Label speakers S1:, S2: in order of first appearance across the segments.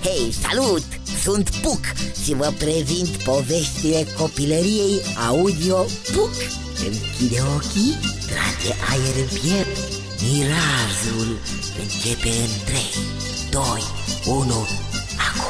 S1: Hei, salut! Sunt Puc și vă prezint poveștile copilăriei audio Puc. Închide ochii, trage aer în piept, mirazul începe în 3, 2, 1, acum!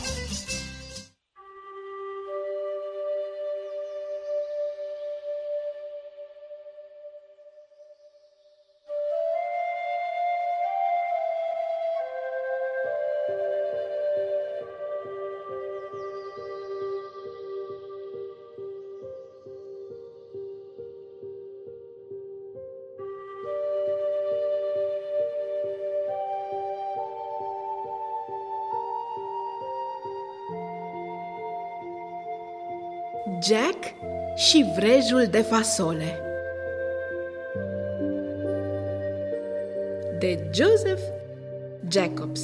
S2: Jack și vrejul de fasole de Joseph Jacobs.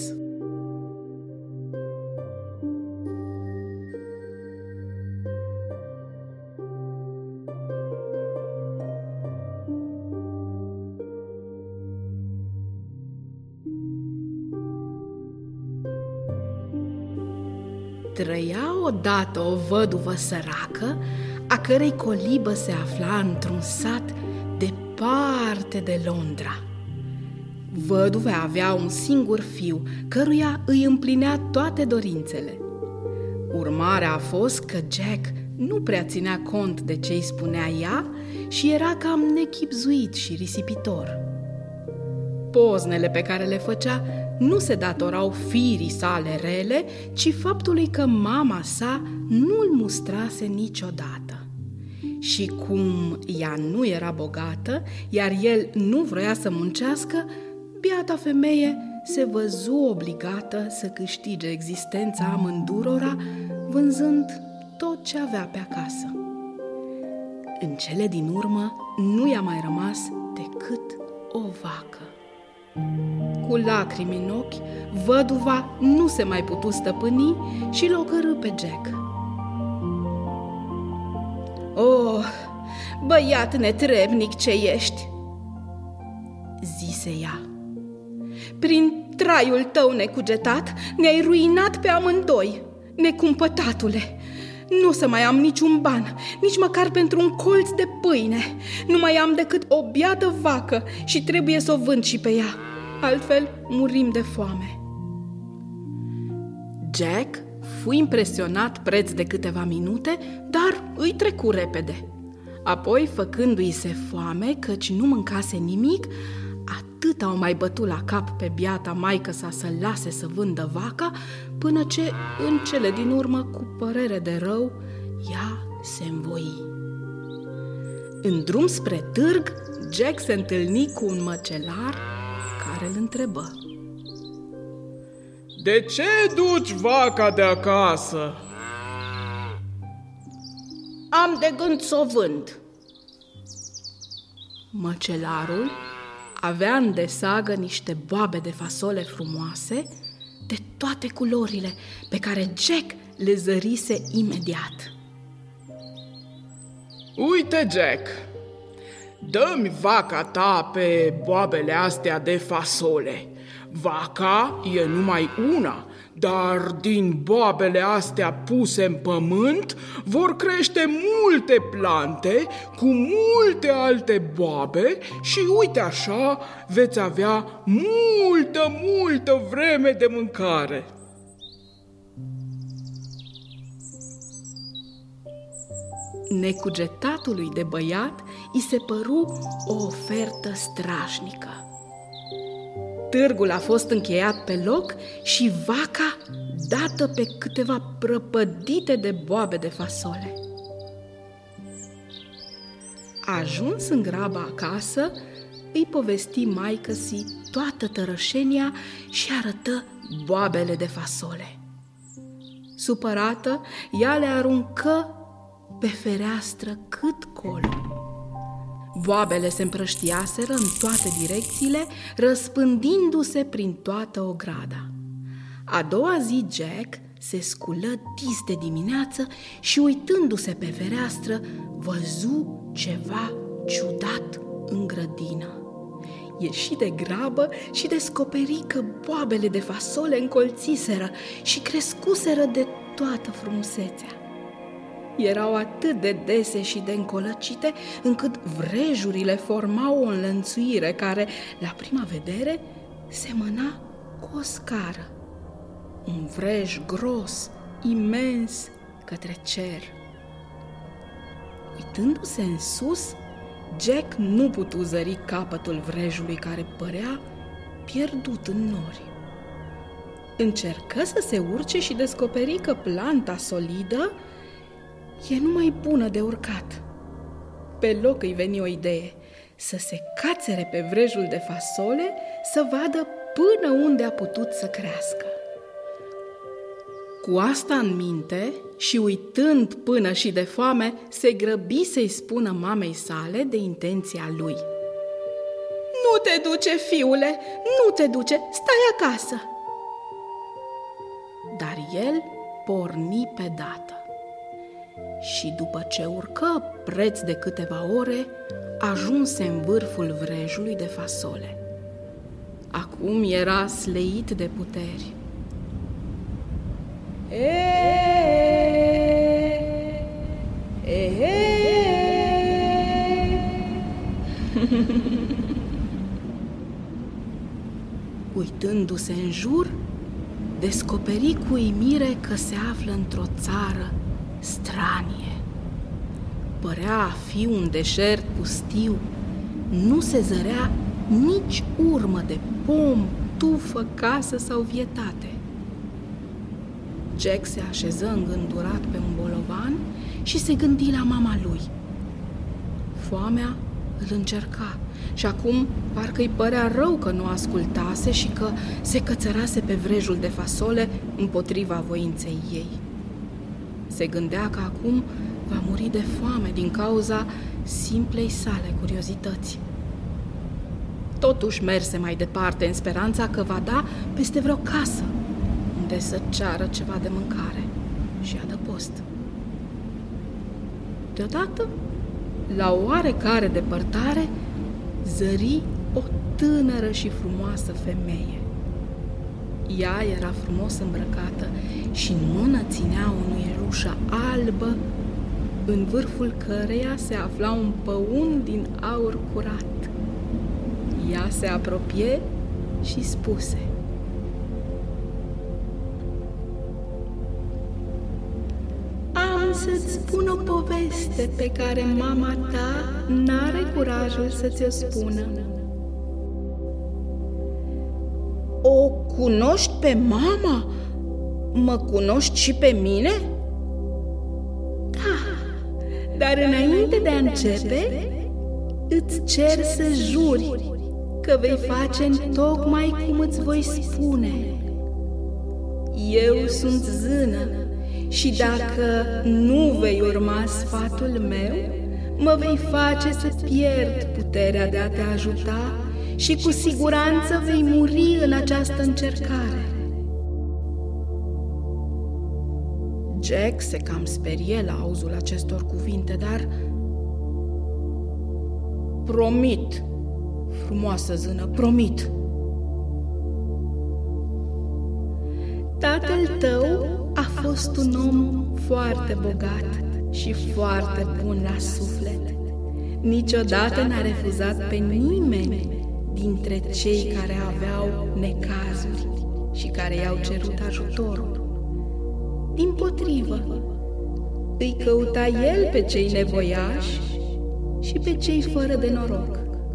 S2: Trăia odată o văduvă săracă, a cărei colibă se afla într-un sat departe de Londra. Văduvea avea un singur fiu, căruia îi împlinea toate dorințele. Urmarea a fost că Jack nu prea ținea cont de ce îi spunea ea și era cam nechibzuit și risipitor. Poznele pe care le făcea nu se datorau firii sale rele, ci faptului că mama sa nu-l mustrase niciodată. Și cum ea nu era bogată, iar el nu vroia să muncească, biata femeie se văzu obligată să câștige existența amândurora, vânzând tot ce avea pe acasă. În cele din urmă nu i-a mai rămas decât o vacă. Cu lacrimi în ochi, văduva nu se mai putu stăpâni și l-o cărî pe Jack. "Oh, băiat netrebnic ce ești!" zise ea. "Prin traiul tău necugetat ne-ai ruinat pe amândoi, necumpătatule! Nu să mai am niciun ban, nici măcar pentru un colț de pâine. Nu mai am decât o biată vacă și trebuie să o vând și pe ea. Altfel murim de foame." Jack fu impresionat preț de câteva minute, dar îi trecu repede. Apoi, făcându-i se foame, căci nu mâncase nimic, atâta o mai bătu la cap pe biata maică-sa să lase să vândă vaca, până ce, în cele din urmă, cu părere de rău, ea se învoi. În drum spre târg, Jack se întâlni cu un măcelar care îl întrebă:
S3: "De ce duci vaca de acasă?"
S2: "Am de gând să o vând." Măcelarul avea în desagă niște boabe de fasole frumoase, de toate culorile, pe care Jack le zărise imediat.
S3: "Uite, Jack, dă-mi vaca ta pe boabele astea de fasole. Vaca e numai una, dar din boabele astea puse în pământ vor crește multe plante cu multe alte boabe și uite așa veți avea multă vreme de mâncare."
S2: Necugetatului de băiat i se păru o ofertă strașnică. Târgul a fost încheiat pe loc și vaca dată pe câteva prăpădite de boabe de fasole. Ajuns în graba acasă, îi povesti maică-si toată tărășenia și arătă boabele de fasole. Supărată, ea le aruncă pe fereastră cât colo. Boabele se împrăștiaseră în toate direcțiile, răspândindu-se prin toată ograda. A doua zi, Jack se sculă dis de dimineață și, uitându-se pe fereastră, văzu ceva ciudat în grădină. Ieși de grabă și descoperi că boabele de fasole încolțiseră și crescuseră de toată frumusețea. Erau atât de dese și de încolăcite, încât vrejurile formau o înlănțuire care, la prima vedere, semăna cu o scară. Un vrej gros, imens, către cer. Uitându-se în sus, Jack nu putu zări capătul vrejului care părea pierdut în nori. Încercă să se urce și descoperi că planta solidă e numai bună de urcat. Pe loc îi veni o idee, să se cațere pe vrejul de fasole să vadă până unde a putut să crească. Cu asta în minte și uitând până și de foame, se grăbi să-i spună mamei sale de intenția lui. Nu te duce, fiule, nu te duce, stai acasă! Dar el porni pe dată și după ce urcă preț de câteva ore, ajunse în vârful vrejului de fasole. Acum era sleit de puteri. Uitându-se în jur, descoperi cu uimire că se află într-o țară stranie. Părea a fi un deșert pustiu, nu se zărea nici urmă de pom, tufă, casă sau vietate. Jack se așeză îngândurat pe un bolovan și se gândi la mama lui. Foamea îl încerca și acum parcă îi părea rău că nu ascultase și că se cățărase pe vrejul de fasole împotriva voinței ei. Se gândea că acum va muri de foame din cauza simplei sale curiozități. Totuși merse mai departe în speranța că va da peste vreo casă unde să ceară ceva de mâncare și adăpost. Deodată, la o oarecare depărtare, zări o tânără și frumoasă femeie. Ea era frumos îmbrăcată și în mână ținea o nuielușă albă, în vârful căreia se afla un păun din aur curat. Ea se apropie și spuse: Am să-ți spun o poveste pe care mama ta n-are curajul să ți-o spună. O cunoști pe mama? Mă cunoști și pe mine? Da, dar înainte de a începe, îți cer să juri că vei face întocmai cum îți voi spune. Eu sunt zână și dacă nu vei urma sfatul meu, mă vei face să pierd puterea de a te ajuta și cu siguranță vei muri în această încercare. Jack se cam sperie la auzul acestor cuvinte, dar promit, frumoasă zână, promit. Tatăl tău a fost un om foarte bogat și foarte bun la suflet. Niciodată n-a refuzat pe nimeni dintre cei care aveau necazuri și care i-au cerut ajutorul. Dimpotrivă, îi căuta el pe cei nevoiași și pe cei fără de noroc.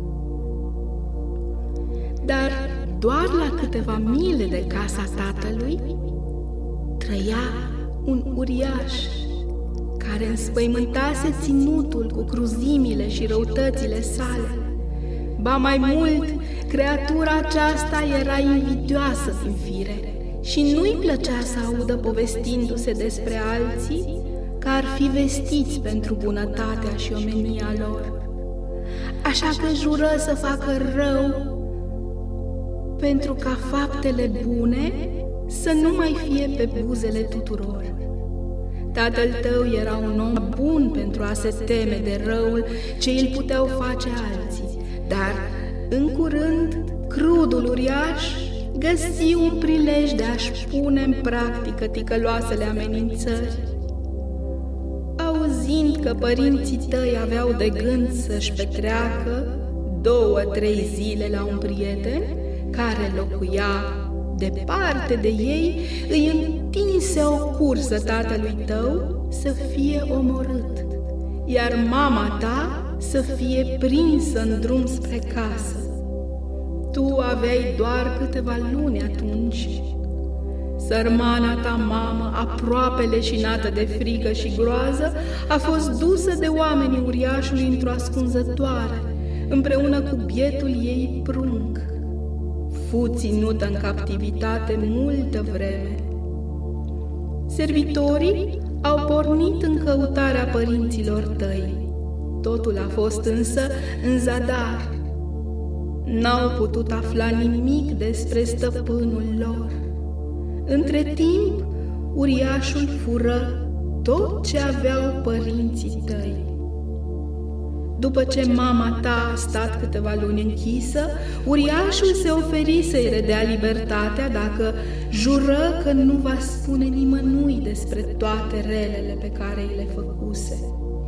S2: Dar doar la câteva mile de casa tatălui trăia un uriaș care înspăimântase ținutul cu cruzimile și răutățile sale. Ba mai mult, creatura aceasta era invidioasă din fire și nu-i plăcea să audă povestindu-se despre alții că ar fi vestiți pentru bunătatea și omenia lor. Așa că jură să facă rău pentru ca faptele bune să nu mai fie pe buzele tuturor. Tatăl tău era un om bun pentru a se teme de răul ce îl puteau face alții, dar În curând, crudul uriaș găsi un prilej de a-și pune în practică ticăloasele amenințări. Auzind că părinții tăi aveau de gând să-și petreacă 2-3 zile la un prieten care locuia departe de ei, îi întinse o cursă tatălui tău să fie omorât, iar mama ta să fie prinsă în drum spre casă. Tu aveai doar câteva luni atunci. Sărmana ta mamă, aproape leșinată de frică și groază, a fost dusă de oamenii uriașului într-o ascunzătoare, împreună cu bietul ei prunc. Fu ținută în captivitate multă vreme. Servitorii au pornit în căutarea părinților tăi. Totul a fost însă în zadar. N-au putut afla nimic despre stăpânul lor. Între timp, uriașul fură tot ce aveau părinții tăi. După ce mama ta a stat câteva luni închisă, uriașul se oferi să-i redea libertatea dacă jură că nu va spune nimănui despre toate relele pe care îi le făcuse.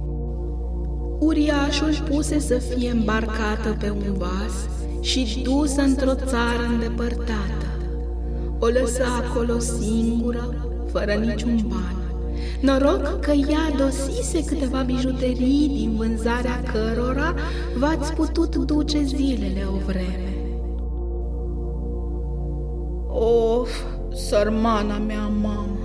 S2: Uriașul puse să fie îmbarcată pe un vas și dusă într-o țară îndepărtată. O lăsă acolo singură, fără niciun ban. Noroc că ea dosise câteva bijuterii din vânzarea cărora v-ați putut duce zilele o vreme. Of, sărmana mea mamă!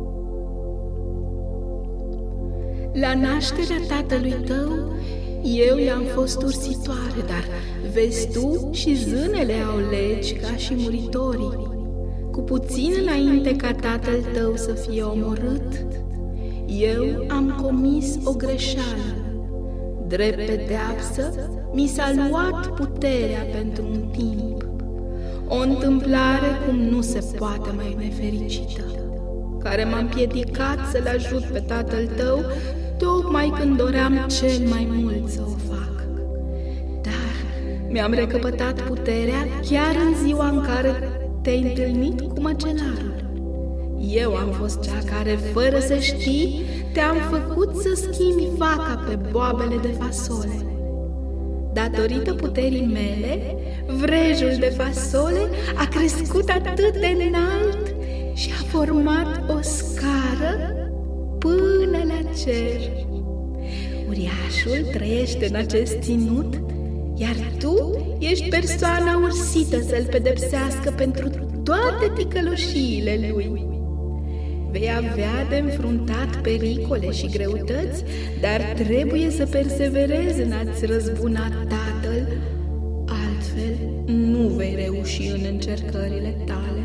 S2: La nașterea tatălui tău, eu i-am fost ursitoare, dar vezi tu, și zânele au legi ca și muritorii. Cu puțin înainte ca tatăl tău să fie omorât, eu am comis o greșeală. Drept pedeapsă, mi s-a luat puterea pentru un timp. O întâmplare cum nu se poate mai nefericită, care m-a împiedicat să-l ajut pe tatăl tău, tocmai când doream cel mai mult să o fac. Dar mi-am recăpătat puterea chiar în ziua în care te-ai întâlnit cu măcelarul. Eu am fost cea care, fără să știi, te-am făcut să schimbi vaca pe boabele de fasole. Datorită puterii mele, vrejul de fasole a crescut atât de înalt și a format o scară până la cer. Uriașul trăiește în acest ținut, iar tu ești persoana ursită să-l pedepsească pentru toate ticăloșiile lui. Vei avea de înfruntat pericole și greutăți, dar trebuie să perseverezi în a-ți răzbuna tatăl, altfel nu vei reuși în încercările tale.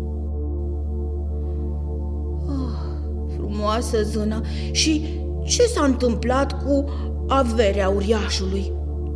S2: Oh, frumoasă zână, și ce s-a întâmplat cu averea uriașului?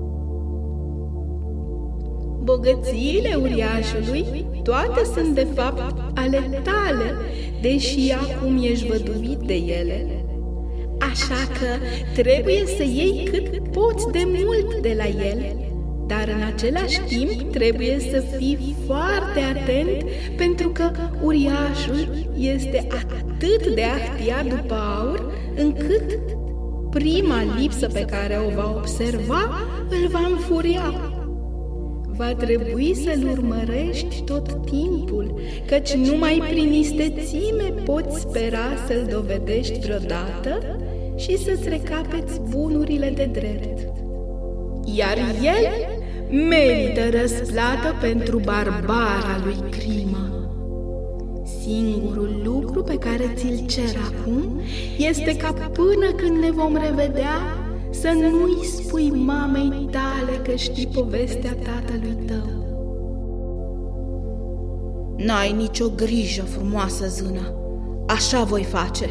S2: Bogățiile uriașului toate sunt de fapt ale tale, deși acum ești văduvit de ele. Așa că trebuie să iei cât poți de mult de la el, dar în același timp trebuie să fii foarte atent, pentru că uriașul este atât de ahtiat după aur, încât prima lipsă pe care o va observa îl va înfuria. Va trebui să-l urmărești tot timpul, căci numai prin istețime poți spera să-l dovedești vreodată și să-ți recapeți bunurile de drept. Iar el merită răsplată pentru barbara lui crimă. Singurul lucru pe care ți-l cer acum este ca până când ne vom revedea să nu-i spui mamei tale că știi povestea tatălui tău. N-ai nicio grijă, frumoasă zână, așa voi face.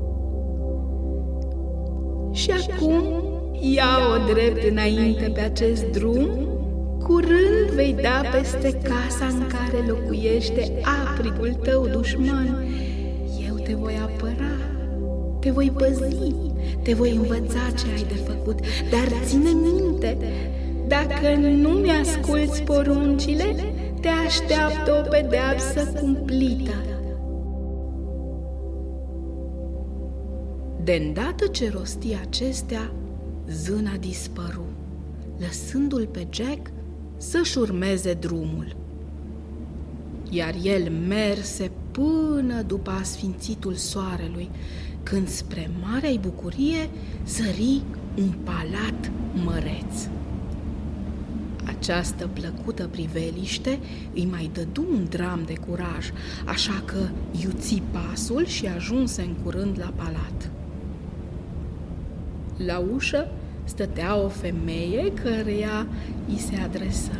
S2: Și acum ia-o drept înainte pe acest drum. Curând vei da peste casa în care locuiește aprigul tău dușman. Eu te voi apăra, te voi păzi, te voi învăța ce ai de făcut, dar ține minte, Dacă nu mi-asculți poruncile, te așteaptă o pedeapsă cumplită. De îndată ce rosti acestea, zâna dispăru, lăsându-l pe Jack să-și urmeze drumul. Iar el merse până după asfințitul soarelui, când spre marea-i bucurie zări un palat măreț. Această plăcută priveliște îi mai dădu un dram de curaj, așa că iuți pasul și ajunse în curând la palat. La ușă stătea o femeie căreia i se adresă.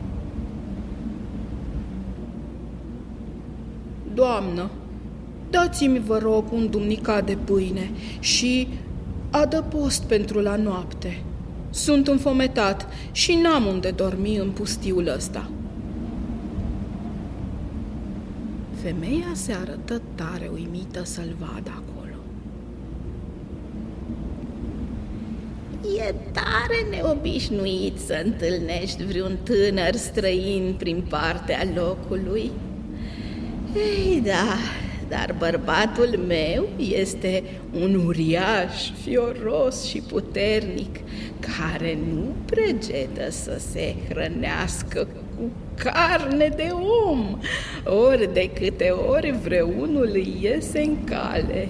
S2: Doamnă, dați-mi, vă rog, un dumnicat de pâine și adăpost pentru la noapte. Sunt înfometat și n-am unde dormi în pustiul ăsta. Femeia se arătă tare uimită să-l vadă acolo.
S4: E tare neobișnuit să întâlnești vreun tânăr străin prin partea locului. Ei, da, dar bărbatul meu este un uriaș, fioros și puternic, care nu pregetă să se hrănească cu carne de om, ori de câte ori vreunul îi iese în cale.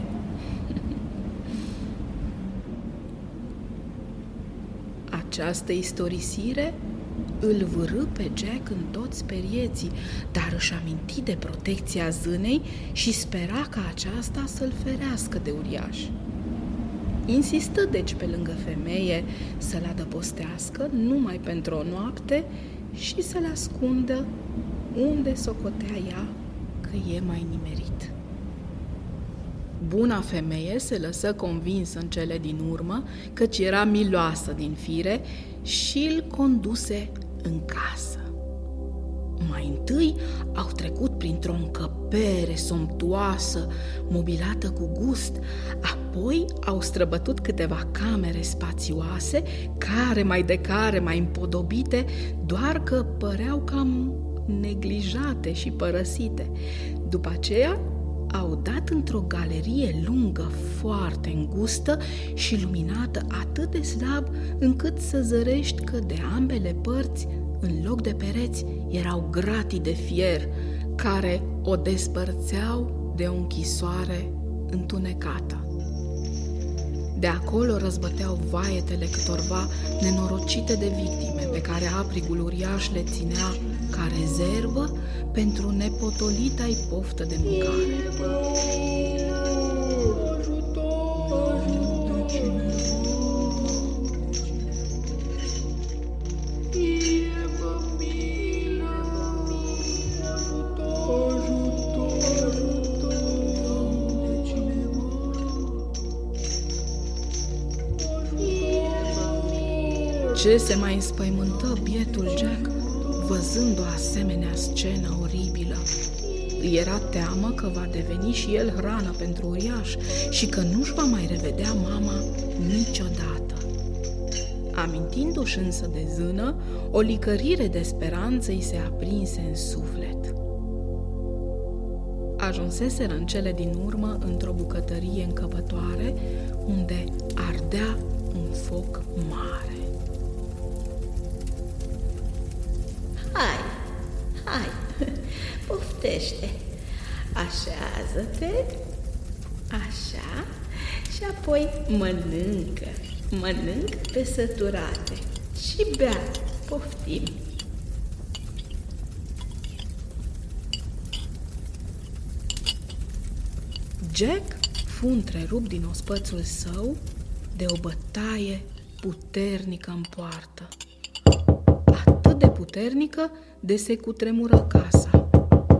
S2: Această istorisire îl vârâ pe Jack în toți sperieții, dar își aminti de protecția zânei și spera ca aceasta să-l ferească de uriaș. Insistă deci pe lângă femeie să-l adăpostească numai pentru o noapte și să-l ascundă unde socotea ea că e mai nimerit. Buna femeie se lăsă convinsă în cele din urmă, căci era miloasă din fire, și îl conduse în casă. Mai întâi au trecut printr-o încăpere somptuoasă, mobilată cu gust, apoi au străbătut câteva camere spațioase, care mai împodobite, doar că păreau cam neglijate și părăsite. După aceea au dat într-o galerie lungă, foarte îngustă și luminată atât de slab încât să zărești că de ambele părți, în loc de pereți, erau gratii de fier care o despărțeau de o închisoare întunecată. De acolo răzbăteau vaietele câtorva nenorocite de victime pe care aprigul uriaș le ținea ca rezervă pentru nepotolita-i poftă de mâncare. Ce se mai înspăimântă bietul Jack văzând o asemenea scenă oribilă. Îi era teamă că va deveni și el hrană pentru uriaș și că nu-și va mai revedea mama niciodată. Amintindu-și însă de zână, o licărire de speranță îi se aprinse în suflet. Ajunseseră în cele din urmă într-o bucătărie încăpătoare unde ardea un foc mare.
S4: Hai, poftește, așează-te, așa, și apoi mănâncă pe săturate și bea, poftim.
S2: Jack fu întrerupt din ospățul său de o bătaie puternică în poartă. Atât de puternică de se cutremură casa.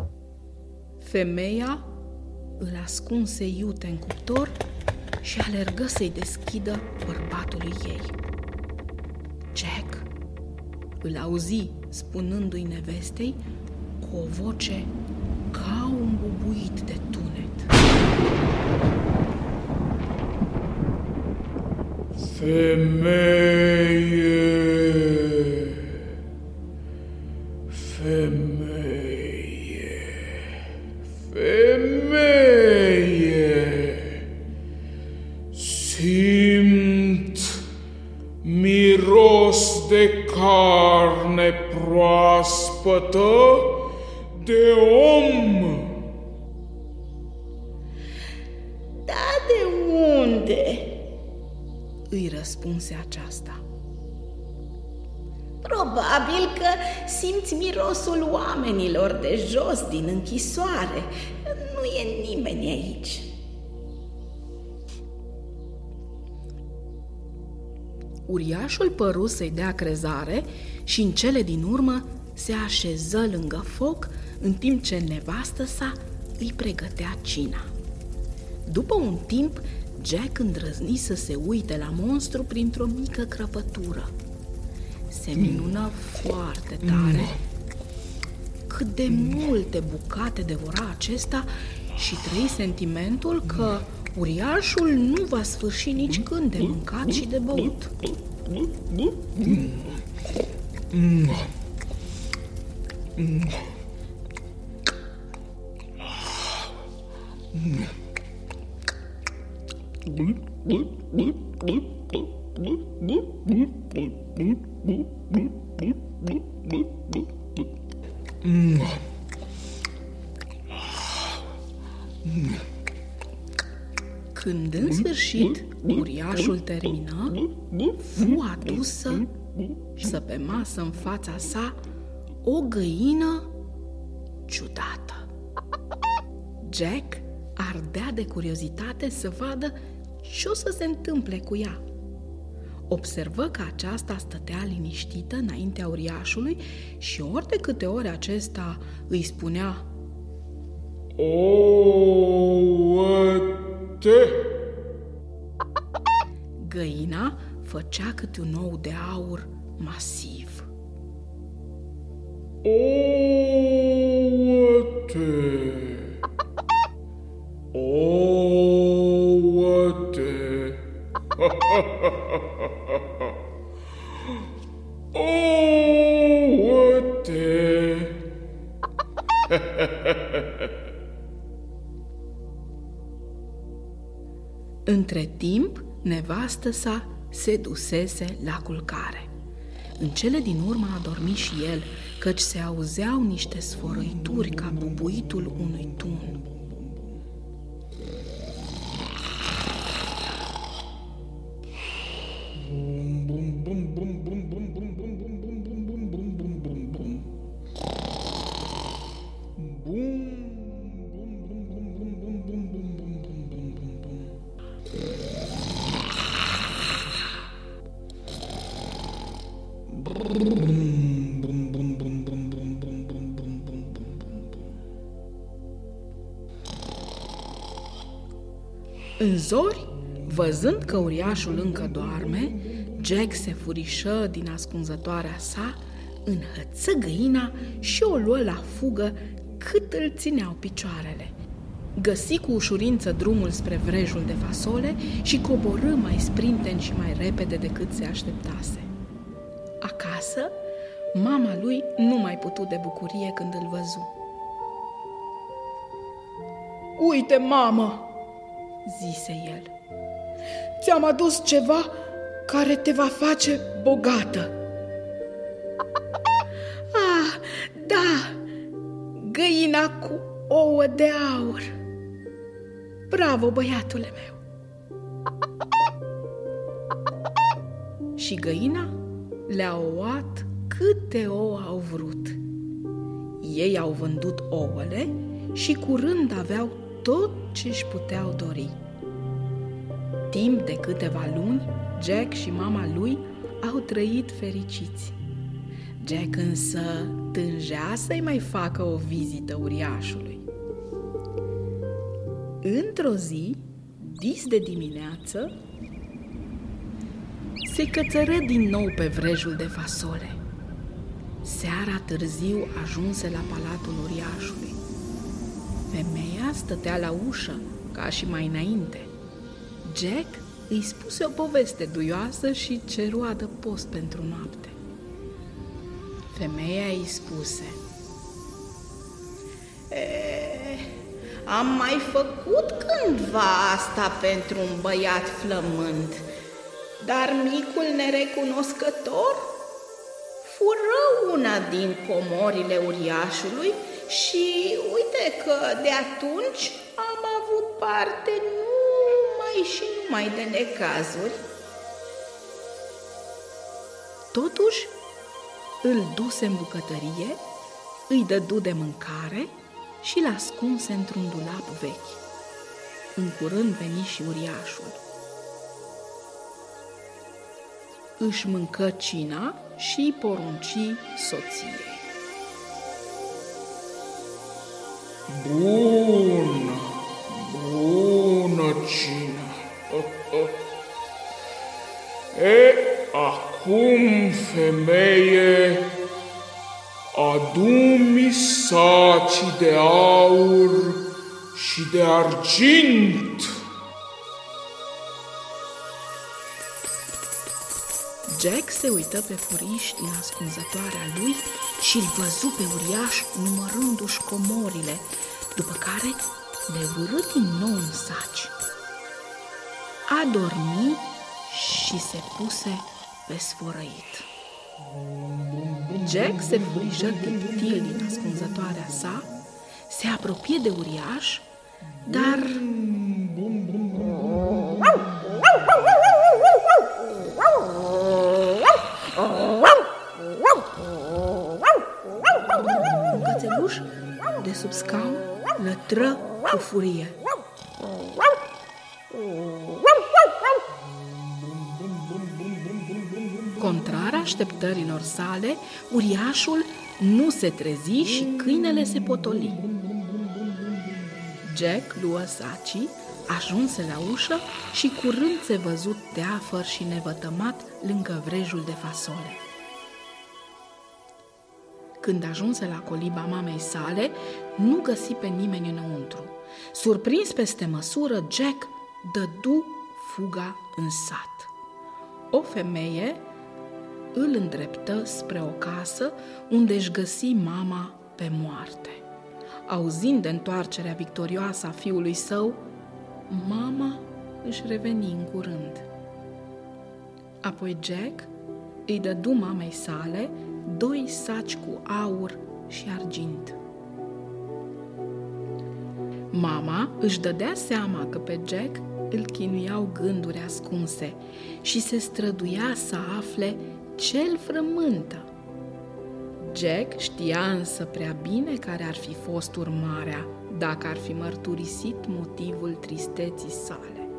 S2: Femeia îl ascunse iute în cuptor și alergă să-i deschidă bărbatului ei. Jack îl auzi spunându-i nevestei cu o voce ca un bubuit de tunet:
S3: Femeie, naștetă de om.
S4: Da, de unde?
S2: Îi răspunse aceasta.
S4: Probabil că simți mirosul oamenilor de jos din închisoare. Nu e nimeni aici.
S2: Uriașul păru să-i dea crezare și în cele din urmă se așeză lângă foc în timp ce nevastă sa îi pregătea cina. După un timp, Jack îndrăzni să se uite la monstru printr-o mică crăpătură. Se minună foarte tare cât de multe bucate devora acesta și trăi sentimentul că uriașul nu va sfârși nici când de mâncat și de băut. Când în sfârșit uriașul termină, fu adusă să pe masă în fața sa o găină ciudată. Jack ardea de curiozitate să vadă ce o să se întâmple cu ea. Observă că aceasta stătea liniștită înaintea uriașului și ori de câte ori acesta îi spunea
S3: ouăte,
S2: găina făcea câte un ou de aur masiv.
S3: ouăte, ouăte, ouăte.
S2: Între timp, nevastă sa se dusese la culcare. În cele din urmă a dormit și el, căci se auzeau niște sfărăituri ca bubuitul unui tun. În zori, văzând că uriașul încă doarme, Jack se furișă din ascunzătoarea sa, înhăță găina și o luă la fugă cât îl țineau picioarele. Găsi cu ușurință drumul spre vrejul de fasole și coborâ mai sprinten și mai repede decât se așteptase. Acasă, mama lui nu mai putu de bucurie când îl văzu.
S3: Uite, mamă,
S2: zise el,
S3: ți-am adus ceva care te va face bogată.
S4: Ah, da, găina cu ouă de aur. Bravo, băiatule meu!
S2: Și găina le-a luat câte ouă au vrut. Ei au vândut ouăle și curând aveau tot ce își puteau dori. Timp de câteva luni, Jack și mama lui au trăit fericiți. Jack însă tângea să-i mai facă o vizită uriașului. Într-o zi, dis de dimineață, se cățără din nou pe vrejul de fasole. Seara târziu ajunse la palatul uriașului. Femeia stătea la ușă, ca și mai înainte. Jack îi spuse o poveste duioasă și ceru adăpost pentru noapte. Femeia îi spuse:
S4: Am mai făcut cândva asta pentru un băiat flămând, dar micul nerecunoscător fură una din comorile uriașului și uite că de atunci am avut parte numai și numai de necazuri.
S2: Totuși, îl duse în bucătărie, îi dădu de mâncare și l-a ascunse într-un dulap vechi. În curând veni și uriașul. Își mâncă cina și îi porunci soției.
S3: Bună cină! Acum, femeie, adu-mi sacii de aur și de argint.
S2: Jack se uită pe furiș din ascunzătoarea lui și îl văzu pe uriaș numărându-și comorile, după care le vârâ din nou în saci. A dormit și se puse pe sfărăit. Jack se furijă tiptil din ascunzătoarea sa, se apropie de uriaș, dar... un cățeluș de sub scaun lătră cu furie. Contrar așteptărilor sale, uriașul nu se trezi și câinele se potoli. Jack luă sacii, ajunse la ușă și curând se văzut teafăr și nevătămat lângă vrejul de fasole. Când ajunse la coliba mamei sale, nu găsi pe nimeni înăuntru. Surprins peste măsură, Jack dădu fuga în sat. O femeie îl îndreptă spre o casă unde își găsi mama pe moarte. Auzind de întoarcerea victorioasă a fiului său, mama își reveni în curând. Apoi Jack îi dădu mamei sale 2 saci cu aur și argint. Mama își dădea seama că pe Jack îl chinuiau gânduri ascunse și se străduia să afle ce-l frământă. Jack știa însă prea bine care ar fi fost urmarea dacă ar fi mărturisit motivul tristeții sale.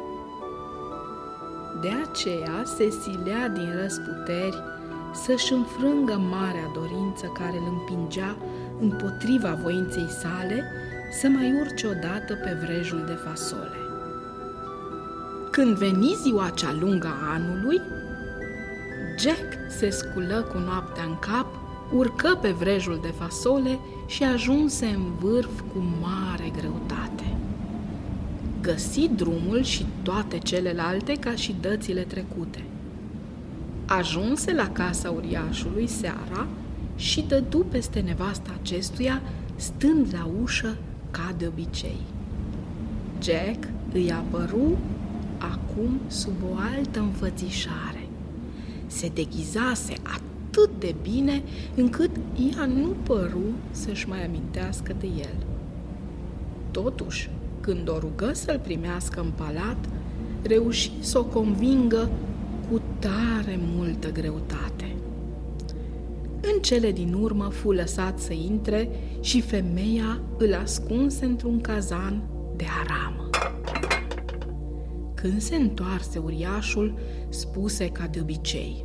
S2: De aceea se silea din răsputeri să-și înfrângă marea dorință care îl împingea împotriva voinței sale să mai urce odată pe vrejul de fasole. Când veni ziua cea lungă a anului, Jack se sculă cu noaptea în cap, urcă pe vrejul de fasole și ajunse în vârf cu mare greutate. Găsi drumul și toate celelalte ca și dățile trecute. Ajunse la casa uriașului seara și dădu peste nevasta acestuia, stând la ușă ca de obicei. Jack îi apăru acum sub o altă înfățișare. Se deghizase atât de bine încât ea nu păru să-și mai amintească de el. Totuși, când o rugă să-l primească în palat, reuși să o convingă cu tare multă greutate. În cele din urmă fu lăsat să intre și femeia îl ascunse într-un cazan de aramă. Când se întoarse uriașul, spuse ca de obicei: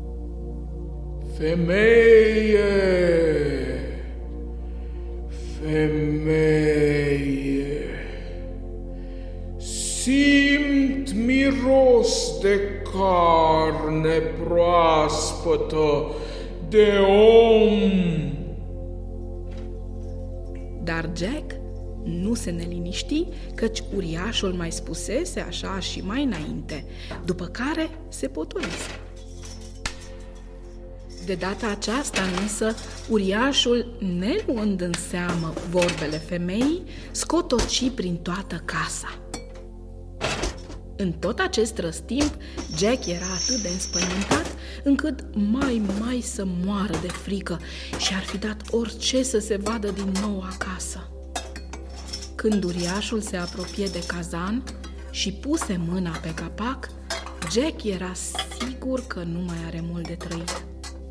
S3: Femeie, femeie, simt miros de carne proaspătă, de om.
S2: Dar Jack nu se neliniști, căci uriașul mai spusese așa și mai înainte, după care se potolise. De data aceasta însă, uriașul, neluând în seamă vorbele femeii, scotoci prin toată casa. În tot acest răstimp, Jack era atât de înspăimântat încât mai să moară de frică și ar fi dat orice să se vadă din nou acasă. Când uriașul se apropie de cazan și puse mâna pe capac, Jack era sigur că nu mai are mult de trăit.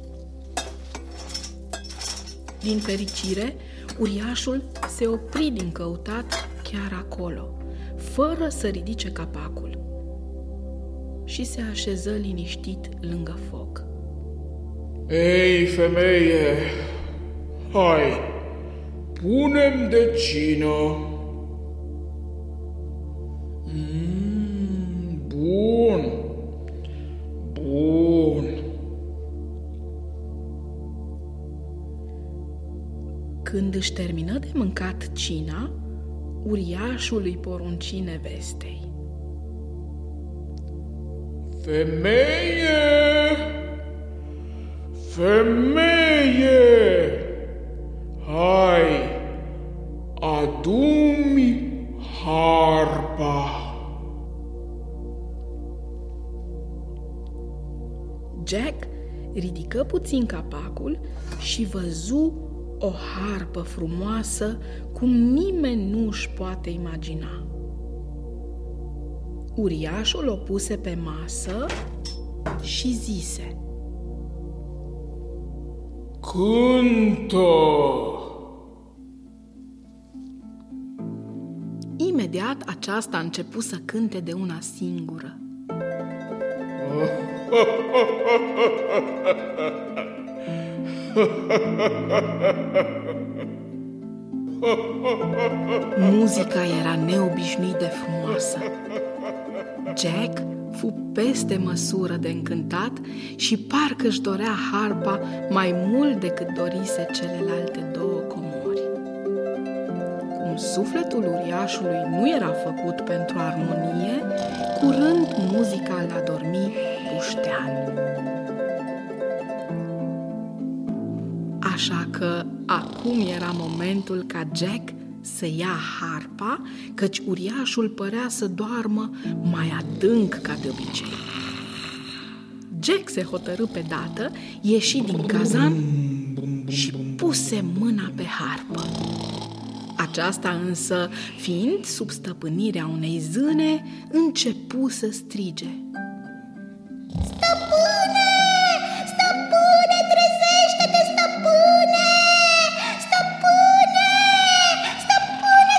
S2: Din fericire, uriașul se opri din căutat chiar acolo, fără să ridice capacul, și se așeză liniștit lângă foc.
S3: Ei, femeie, hai, punem de cină. Bun, bun.
S2: Când își termină de mâncat cina, uriașul îi porunci nevestei:
S3: Femeie, femeie, hai, adu-mi harpa.
S2: Jack ridică puțin capacul și văzu o harpă frumoasă cum nimeni nu își poate imagina. Uriașul o puse pe masă și zise:
S3: Cântă!
S2: Imediat aceasta a început să cânte de una singură. Muzica era neobișnuit de frumoasă. Jack fu peste măsură de încântat și parcă își dorea harpa mai mult decât dorise celelalte două comori. Cum sufletul uriașului nu era făcut pentru armonie, curând muzica l-a dormit puștean. Așa că acum era momentul ca Jack să ia harpa, căci uriașul părea să doarmă mai adânc ca de obicei. Jack se hotărâ pe dată, ieși din cazan și puse mâna pe harpă. Aceasta însă, fiind sub stăpânirea unei zâne, începu să strige:
S5: Stăpâne! Stăpâne, trezește-te, stăpâne! Stăpâne! Stăpâne,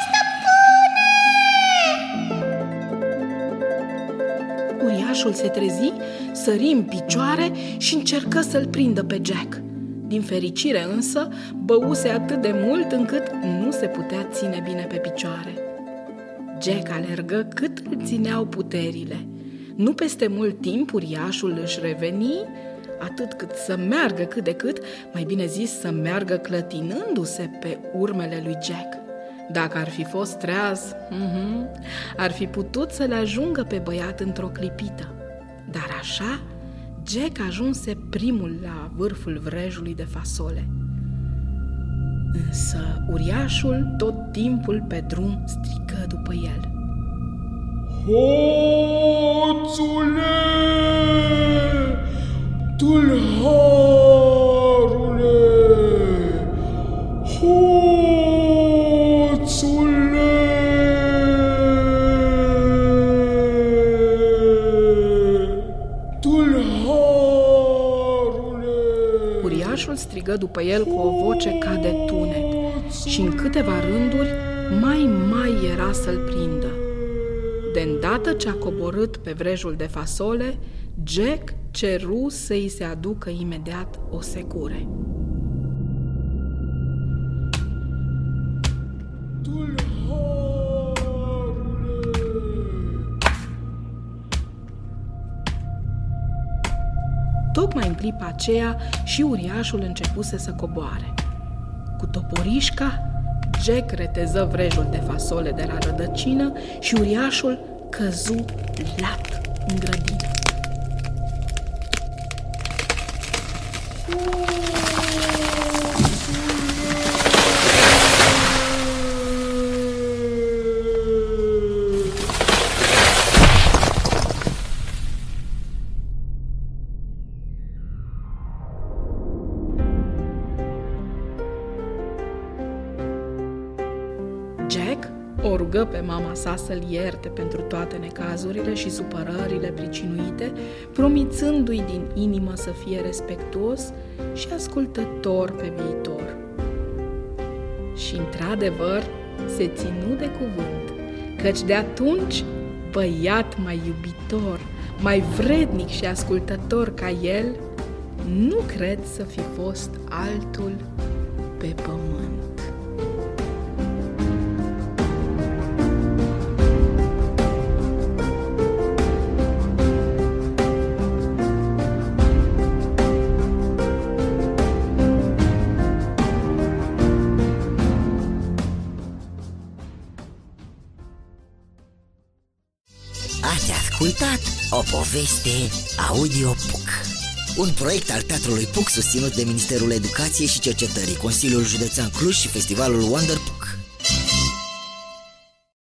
S5: stăpâne!
S2: Uriașul se trezi, sări în picioare și încercă să-l prindă pe Jack. Din fericire însă, băuse atât de mult încât nu se putea ține bine pe picioare. Jack alergă cât îl țineau puterile. Nu peste mult timp uriașul își reveni, atât cât să meargă cât de cât, mai bine zis să meargă clătinându-se pe urmele lui Jack. Dacă ar fi fost treaz, ar fi putut să le ajungă pe băiat într-o clipită. Dar așa, Jack ajunse primul la vârful vrejului de fasole. Însă uriașul tot timpul pe drum strigă după el:
S3: Hoțule, tâlharule, hoțule!
S2: Uriașul strigă după el cu o voce ca de tunet și în câteva rânduri mai era să-l prindă. De îndată ce a coborât pe vrejul de fasole, Jack ceru să-i se aducă imediat o secure. Tocmai în clipa aceea și uriașul începuse să coboare. Cu toporișca, Jack reteză vrejul de fasole de la rădăcină și uriașul căzu lat în grădină. rugă pe mama sa să-l ierte pentru toate necazurile și supărările pricinuite, promițându-i din inimă să fie respectuos și ascultător pe viitor. Și într-adevăr se ținu de cuvânt, căci de atunci băiat mai iubitor, mai vrednic și ascultător ca el, nu cred să fi fost altul pe pământ.
S1: Ați ascultat o poveste audio PUC, un proiect al Teatrului PUC susținut de Ministerul Educației și Cercetării, Consiliul Județean Cluj și Festivalul Wonder PUC.